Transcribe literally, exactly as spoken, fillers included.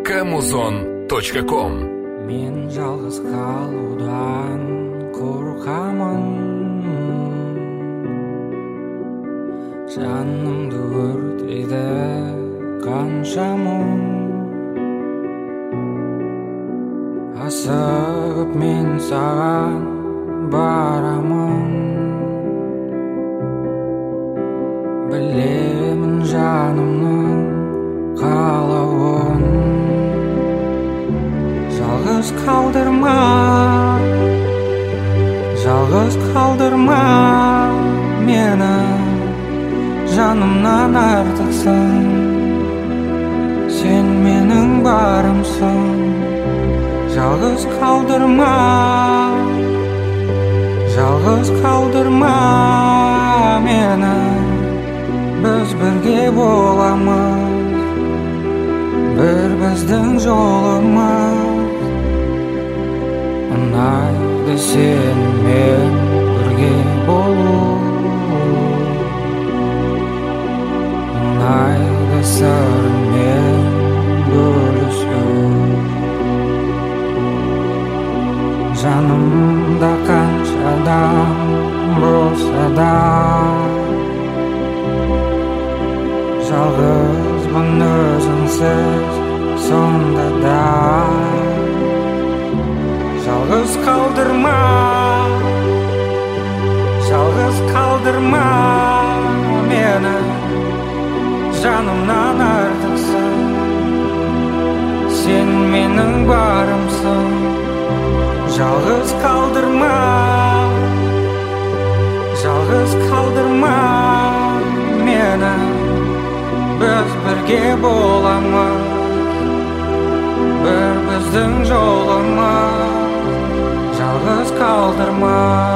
камузон точка ком. Мен жалғыз қалудан қорқамын, жанымды өртейді қанша мұң. Асығып мен саған барамын, білемін жанымның қалауын. Жалғыз қалдырма, жалғыз қалдырма мені, жанымнан артықсың, сен менің барымсың. Жалғыз қалдырма, жалғыз қалдырма мені, біз бірге боламыз, бір біздің жолымыз. Ұнайды сенімен бірге болу, ұнайды сырмен бөлісу. Жанымда қанша адам болса да, жалғызбын өзіңсіз сонда да. Жалғыз қалдырма, жалғыз қалдырма мені, жанымнан артықсың, сен менің барымсың. Жалғыз қалдырма, жалғыз қалдырма мені, біз бірге боламыз, бір біздің жолымыз. Жалғыз қалдырма.